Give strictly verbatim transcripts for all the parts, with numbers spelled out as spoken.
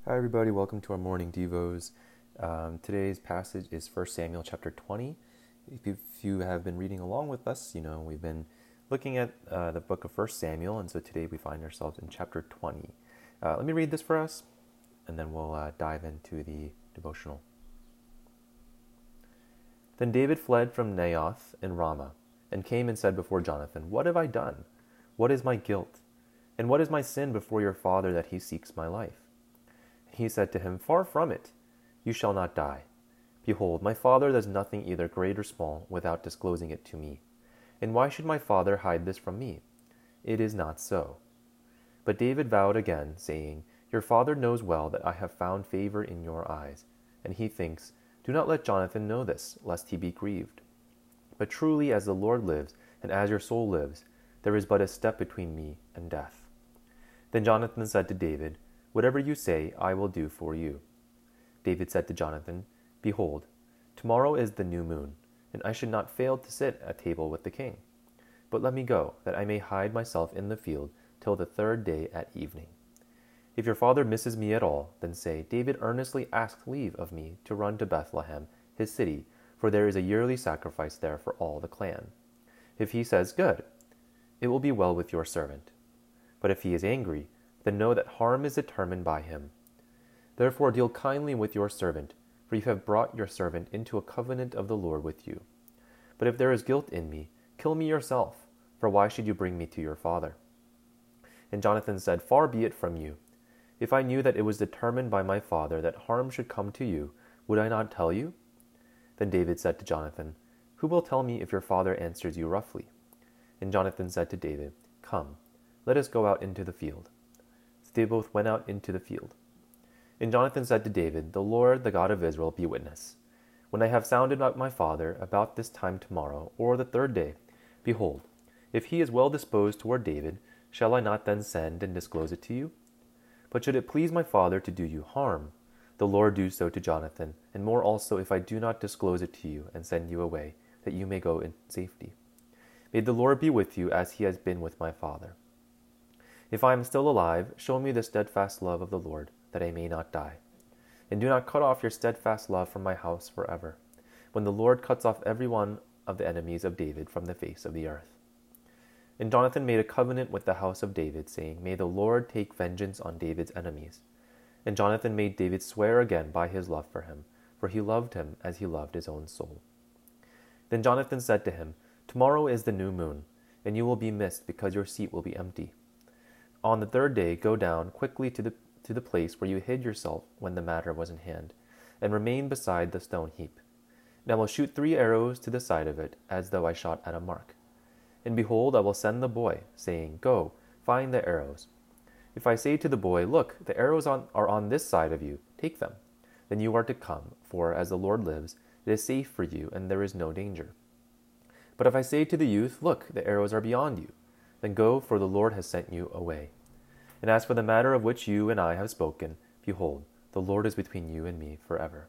Hi everybody, welcome to our morning devos. Um, today's passage is First Samuel chapter twenty. If you, if you have been reading along with us, you know we've been looking at uh, the book of First Samuel, and so today we find ourselves in chapter twenty. Uh, let me read this for us, and then we'll uh, dive into the devotional. Then David fled from Naioth in Ramah, and came and said before Jonathan, "What have I done? What is my guilt? And what is my sin before your father that he seeks my life?" He said to him, "Far from it. You shall not die. Behold, my father does nothing either great or small without disclosing it to me. And why should my father hide this from me? It is not so." But David vowed again, saying, "Your father knows well that I have found favor in your eyes." And he thinks, "Do not let Jonathan know this, lest he be grieved. But truly as the Lord lives, and as your soul lives, there is but a step between me and death." Then Jonathan said to David, "Whatever you say, I will do for you." David said to Jonathan, "Behold, tomorrow is the new moon, and I should not fail to sit at table with the king. But let me go, that I may hide myself in the field till the third day at evening. If your father misses me at all, then say, David earnestly asked leave of me to run to Bethlehem, his city, for there is a yearly sacrifice there for all the clan. If he says, good, it will be well with your servant. But if he is angry, then know that harm is determined by him. Therefore deal kindly with your servant, for you have brought your servant into a covenant of the Lord with you. But if there is guilt in me, kill me yourself, for why should you bring me to your father?" And Jonathan said, "Far be it from you. If I knew that it was determined by my father that harm should come to you, would I not tell you?" Then David said to Jonathan, "Who will tell me if your father answers you roughly?" And Jonathan said to David, "Come, let us go out into the field." So they both went out into the field. And Jonathan said to David, "The Lord, the God of Israel, be witness. When I have sounded out my father about this time tomorrow, or the third day, behold, if he is well disposed toward David, shall I not then send and disclose it to you? But should it please my father to do you harm, the Lord do so to Jonathan, and more also if I do not disclose it to you and send you away, that you may go in safety. May the Lord be with you as he has been with my father. If I am still alive, show me the steadfast love of the Lord, that I may not die. And do not cut off your steadfast love from my house forever, when the Lord cuts off every one of the enemies of David from the face of the earth." And Jonathan made a covenant with the house of David, saying, "May the Lord take vengeance on David's enemies." And Jonathan made David swear again by his love for him, for he loved him as he loved his own soul. Then Jonathan said to him, "Tomorrow is the new moon, and you will be missed because your seat will be empty. On the third day go down quickly to the to the place where you hid yourself when the matter was in hand, and remain beside the stone heap. And I will shoot three arrows to the side of it, as though I shot at a mark. And behold, I will send the boy, saying, Go, find the arrows. If I say to the boy, Look, the arrows on, are on this side of you, take them. Then you are to come, for as the Lord lives, it is safe for you, and there is no danger. But if I say to the youth, Look, the arrows are beyond you, then go, for the Lord has sent you away. And as for the matter of which you and I have spoken, behold, the Lord is between you and me forever."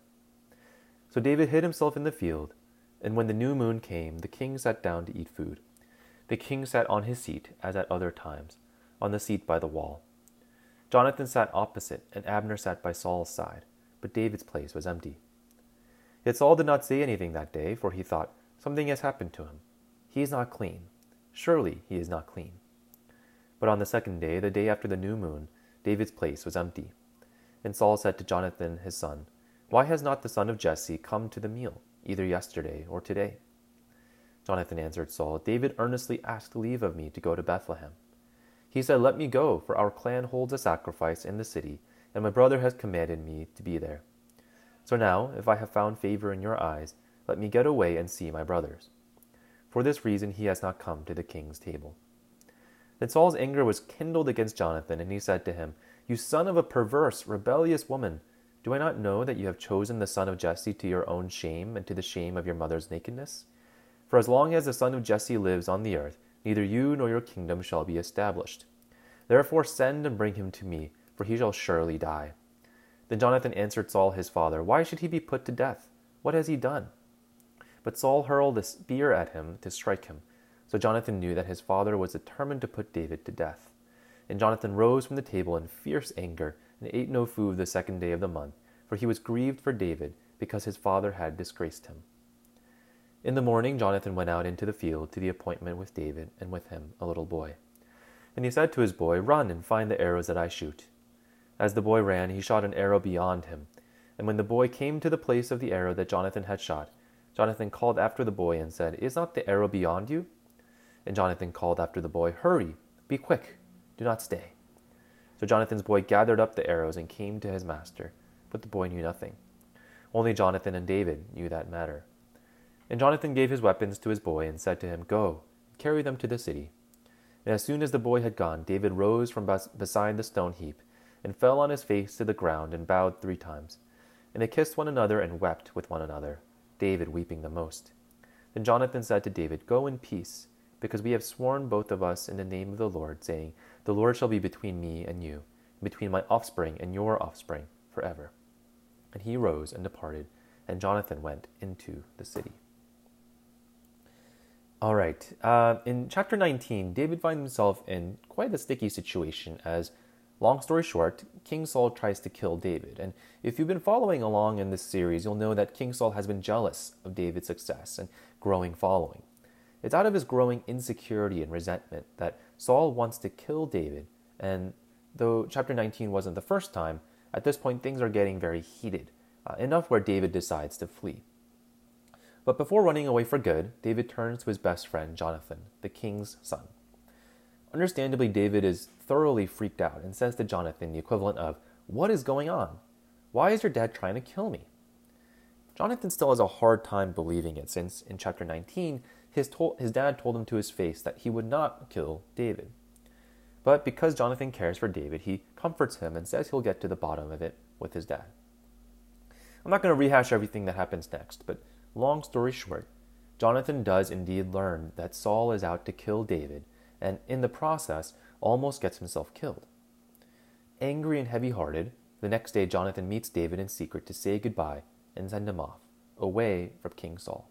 So David hid himself in the field, and when the new moon came, the king sat down to eat food. The king sat on his seat, as at other times, on the seat by the wall. Jonathan sat opposite, and Abner sat by Saul's side, but David's place was empty. Yet Saul did not say anything that day, for he thought, Something has happened to him. He is not clean. Surely he is not clean. But on the second day, the day after the new moon, David's place was empty. And Saul said to Jonathan his son, Why has not the son of Jesse come to the meal, either yesterday or today? Jonathan answered Saul, David earnestly asked leave of me to go to Bethlehem. He said, Let me go, for our clan holds a sacrifice in the city, and my brother has commanded me to be there. So now, if I have found favor in your eyes, let me get away and see my brothers. For this reason he has not come to the king's table. Then Saul's anger was kindled against Jonathan, and he said to him, You son of a perverse, rebellious woman, do I not know that you have chosen the son of Jesse to your own shame and to the shame of your mother's nakedness? For as long as the son of Jesse lives on the earth, neither you nor your kingdom shall be established. Therefore send and bring him to me, for he shall surely die. Then Jonathan answered Saul his father, Why should he be put to death? What has he done? But Saul hurled a spear at him to strike him. So Jonathan knew that his father was determined to put David to death. And Jonathan rose from the table in fierce anger and ate no food the second day of the month, for he was grieved for David, because his father had disgraced him. In the morning Jonathan went out into the field to the appointment with David, and with him a little boy. And he said to his boy, "Run and find the arrows that I shoot." As the boy ran, he shot an arrow beyond him. And when the boy came to the place of the arrow that Jonathan had shot, Jonathan called after the boy and said, "Is not the arrow beyond you?" And Jonathan called after the boy, "Hurry, be quick, do not stay." So Jonathan's boy gathered up the arrows and came to his master, but the boy knew nothing. Only Jonathan and David knew that matter. And Jonathan gave his weapons to his boy and said to him, "Go, carry them to the city." And as soon as the boy had gone, David rose from bes- beside the stone heap and fell on his face to the ground and bowed three times. And they kissed one another and wept with one another, David weeping the most. Then Jonathan said to David, "Go in peace, because we have sworn both of us in the name of the Lord, saying, 'The Lord shall be between me and you, and between my offspring and your offspring forever.'" And he rose and departed, and Jonathan went into the city. All right, uh, in chapter nineteen, David finds himself in quite a sticky situation as, long story short, King Saul tries to kill David. And if you've been following along in this series, you'll know that King Saul has been jealous of David's success and growing following. It's out of his growing insecurity and resentment that Saul wants to kill David, and though chapter nineteen wasn't the first time, at this point things are getting very heated, uh, enough where David decides to flee. But before running away for good, David turns to his best friend, Jonathan, the king's son. Understandably, David is thoroughly freaked out and says to Jonathan the equivalent of, "What is going on? Why is your dad trying to kill me?" Jonathan still has a hard time believing it, since in chapter nineteen, his, to- his dad told him to his face that he would not kill David. But because Jonathan cares for David, he comforts him and says he'll get to the bottom of it with his dad. I'm not going to rehash everything that happens next, but long story short, Jonathan does indeed learn that Saul is out to kill David, and in the process, almost gets himself killed. Angry and heavy-hearted, the next day Jonathan meets David in secret to say goodbye and send him off, away from King Saul.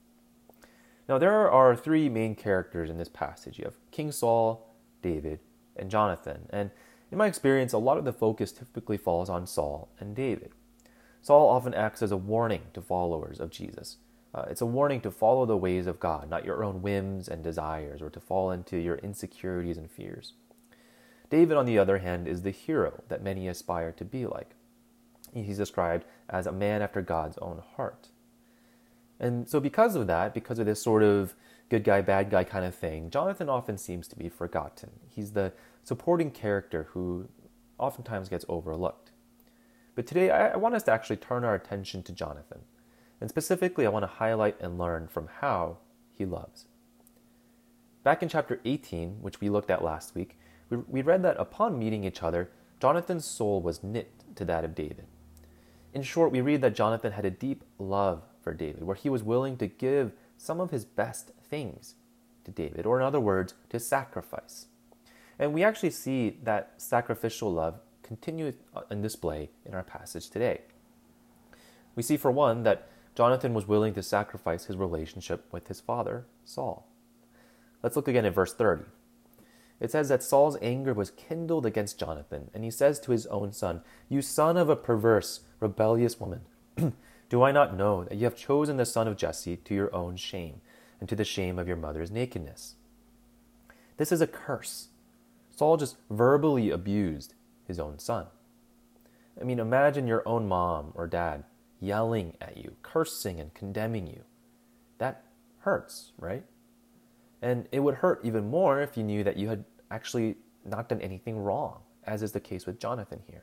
Now there are three main characters in this passage. You have King Saul, David, and Jonathan, and in my experience, a lot of the focus typically falls on Saul and David. Saul often acts as a warning to followers of Jesus. Uh, it's a warning to follow the ways of God, not your own whims and desires, or to fall into your insecurities and fears. David, on the other hand, is the hero that many aspire to be like. He's described as a man after God's own heart. And so because of that, because of this sort of good guy, bad guy kind of thing, Jonathan often seems to be forgotten. He's the supporting character who oftentimes gets overlooked. But today, I want us to actually turn our attention to Jonathan. And specifically, I want to highlight and learn from how he loves. Back in chapter eighteen, which we looked at last week, we, we read that upon meeting each other, Jonathan's soul was knit to that of David. In short, we read that Jonathan had a deep love for David, where he was willing to give some of his best things to David, or in other words, to sacrifice. And we actually see that sacrificial love continue on display in our passage today. We see, for one, that Jonathan was willing to sacrifice his relationship with his father, Saul. Let's look again at verse thirty. It says that Saul's anger was kindled against Jonathan, and he says to his own son, "You son of a perverse, rebellious woman, do I not know that you have chosen the son of Jesse to your own shame, and to the shame of your mother's nakedness?" This is a curse. Saul just verbally abused his own son. I mean, imagine your own mom or dad yelling at you, cursing and condemning you. That hurts, right? And it would hurt even more if you knew that you had actually not done anything wrong, as is the case with Jonathan here.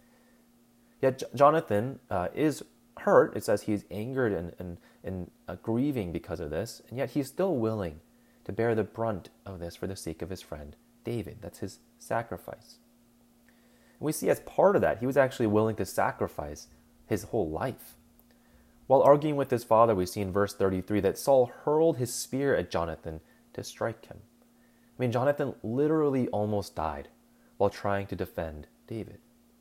Yet J- Jonathan uh, is hurt. It says he is angered and, and, and uh, grieving because of this, and yet he's still willing to bear the brunt of this for the sake of his friend David. That's his sacrifice. And we see as part of that, he was actually willing to sacrifice his whole life. While arguing with his father, we see in verse thirty-three that Saul hurled his spear at Jonathan to strike him. I mean, Jonathan literally almost died while trying to defend David.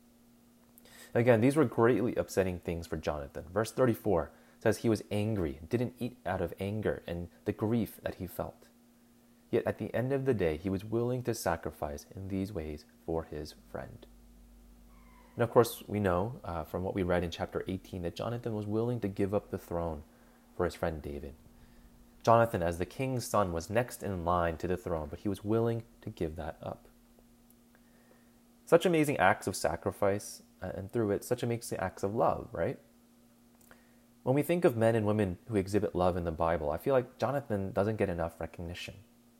Again, these were greatly upsetting things for Jonathan. Verse thirty-four says he was angry and didn't eat out of anger and the grief that he felt. Yet at the end of the day, he was willing to sacrifice in these ways for his friend. And of course, we know uh, from what we read in chapter eighteen that Jonathan was willing to give up the throne for his friend David. Jonathan, as the king's son, was next in line to the throne, but he was willing to give that up. Such amazing acts of sacrifice, uh, and through it, such amazing acts of love, right? When we think of men and women who exhibit love in the Bible, I feel like Jonathan doesn't get enough recognition.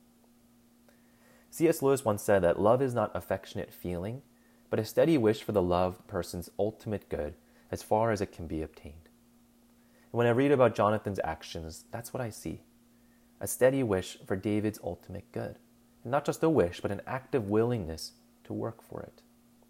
C S Lewis once said that love is not affectionate feeling, but a steady wish for the loved person's ultimate good as far as it can be obtained. And when I read about Jonathan's actions, that's what I see. A steady wish for David's ultimate good. And not just a wish, but an active willingness to work for it.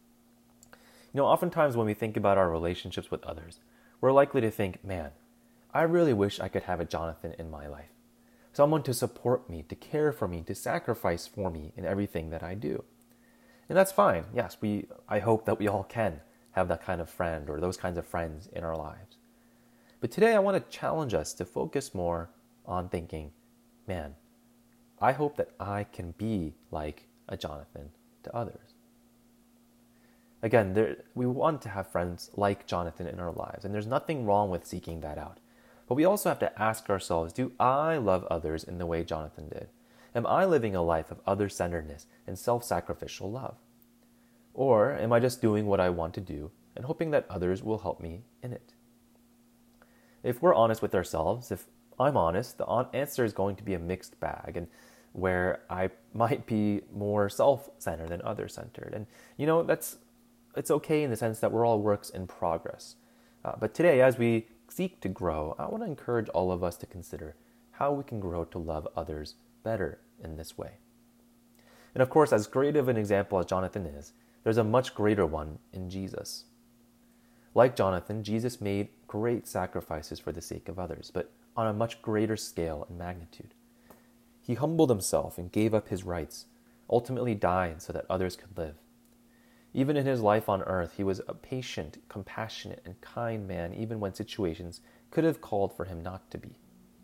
You know, oftentimes when we think about our relationships with others, we're likely to think, man, I really wish I could have a Jonathan in my life. Someone to support me, to care for me, to sacrifice for me in everything that I do. And that's fine. Yes, we. I hope that we all can have that kind of friend or those kinds of friends in our lives. But today I want to challenge us to focus more on thinking, man, I hope that I can be like a Jonathan to others. Again, there, we want to have friends like Jonathan in our lives, and there's nothing wrong with seeking that out. But we also have to ask ourselves, do I love others in the way Jonathan did? Am I living a life of other-centeredness and self-sacrificial love? Or am I just doing what I want to do and hoping that others will help me in it? If we're honest with ourselves, if I'm honest, the answer is going to be a mixed bag, and where I might be more self-centered than other-centered. And, you know, that's it's okay in the sense that we're all works in progress. Uh, but today, as we seek to grow, I want to encourage all of us to consider how we can grow to love others better in this way. And of course, as great of an example as Jonathan is, there's a much greater one in Jesus. Like Jonathan, Jesus made great sacrifices for the sake of others, but on a much greater scale and magnitude. He humbled himself and gave up his rights, ultimately died so that others could live. Even in his life on earth, he was a patient, compassionate, and kind man, even when situations could have called for him not to be.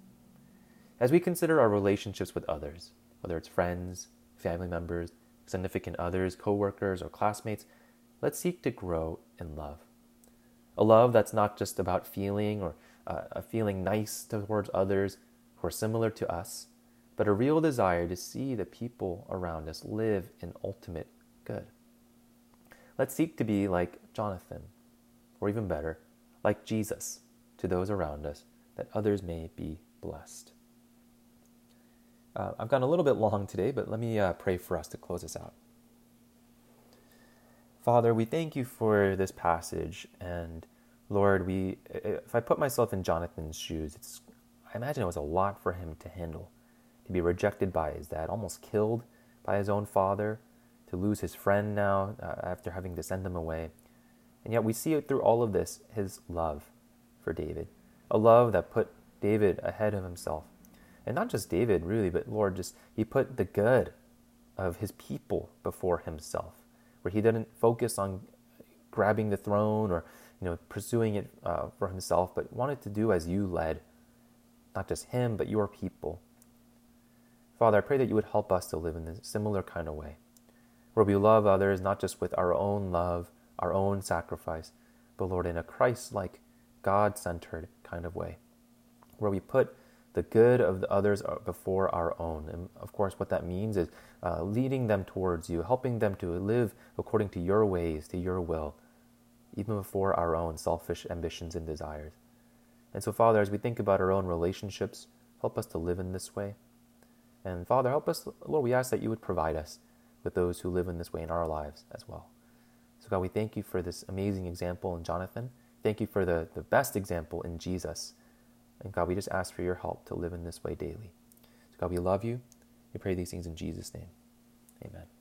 As we consider our relationships with others, whether it's friends, family members, significant others, co-workers, or classmates, let's seek to grow in love. A love that's not just about feeling or uh, a feeling nice towards others who are similar to us, but a real desire to see the people around us live in ultimate good. Let's seek to be like Jonathan, or even better, like Jesus, to those around us, that others may be blessed. Uh, I've gone a little bit long today, but let me uh, pray for us to close us out. Father, we thank you for this passage, and Lord, we if I put myself in Jonathan's shoes, it's I imagine it was a lot for him to handle, to be rejected by his dad, almost killed by his own father, to lose his friend now uh, after having to send him away. And yet we see it through all of this, his love for David, a love that put David ahead of himself. And not just David, really, but Lord, just he put the good of his people before himself, where he didn't focus on grabbing the throne or you know pursuing it uh, for himself, but wanted to do as you led, not just him, but your people. Father, I pray that you would help us to live in a similar kind of way, where we love others not just with our own love, our own sacrifice, but Lord, in a Christ-like, God-centered kind of way, where we put the good of the others before our own. And of course, what that means is uh, leading them towards you, helping them to live according to your ways, to your will, even before our own selfish ambitions and desires. And so, Father, as we think about our own relationships, help us to live in this way. And Father, help us, Lord, we ask that you would provide us with those who live in this way in our lives as well. So God, we thank you for this amazing example in Jonathan. Thank you for the, the best example in Jesus. And God, we just ask for your help to live in this way daily. So God, we love you. We pray these things in Jesus' name. Amen.